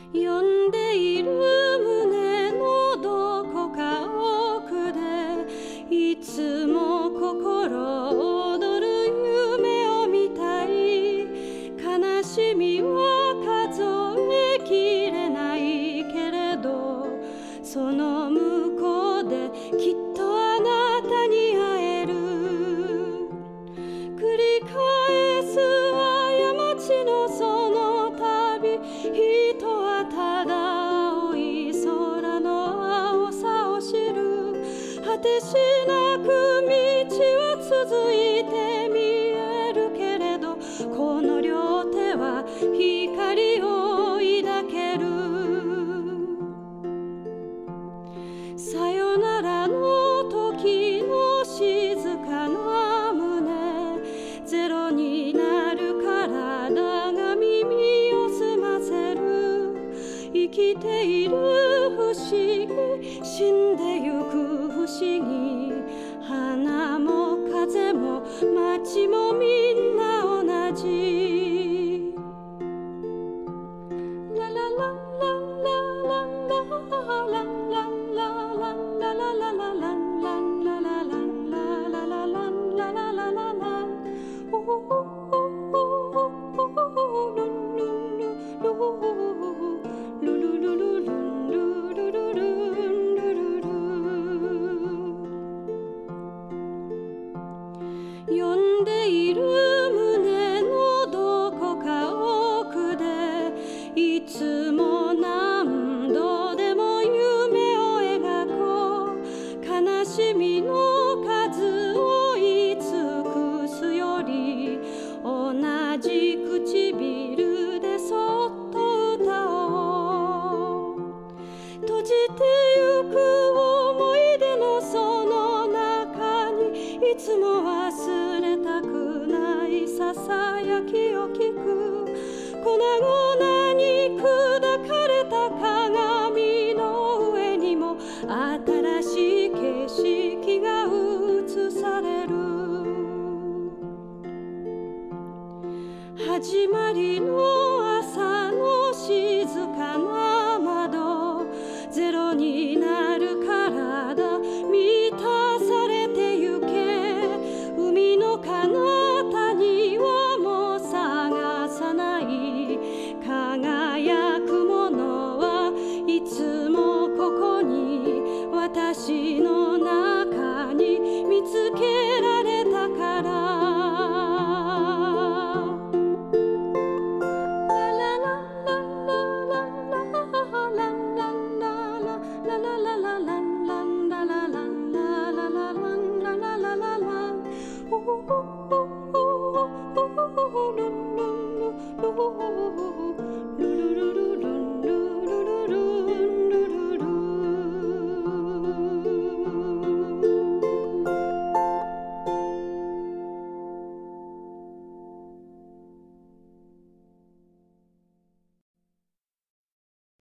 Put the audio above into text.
呼んでいる胸のどこか奥でいつも心躍る夢を見たい。悲しみは数えきれないけれど、その向こうできっとあなたに会える。繰り返す過ちのその旅、人はただ青い空の青さを知る。果てしなく道は続いて見えるけれど、この両手は光を抱ける。さよならの時の静かな胸、ゼロになる体が耳を澄ませる。生きている不思議、死んでゆく不思議。花も風も街もみんな同じ。ララララララララ呼んでいる胸のどこか奥でいつも何度でも夢を描こう。悲しみの数を言い尽くすより、同じ唇でそっと歌おう。閉じてゆく思い出のその中に、いつも忘れたくないささやきを聞く。粉々に砕かれた鏡の上にも新しい景色が映される。始まりの朝の静かな窓、ゼロになる体満たされてゆけ。海の彼方にはもう探さない。輝くものはいつもここに、私の中に見つけられたから。La la la la la la la la la la la la la la la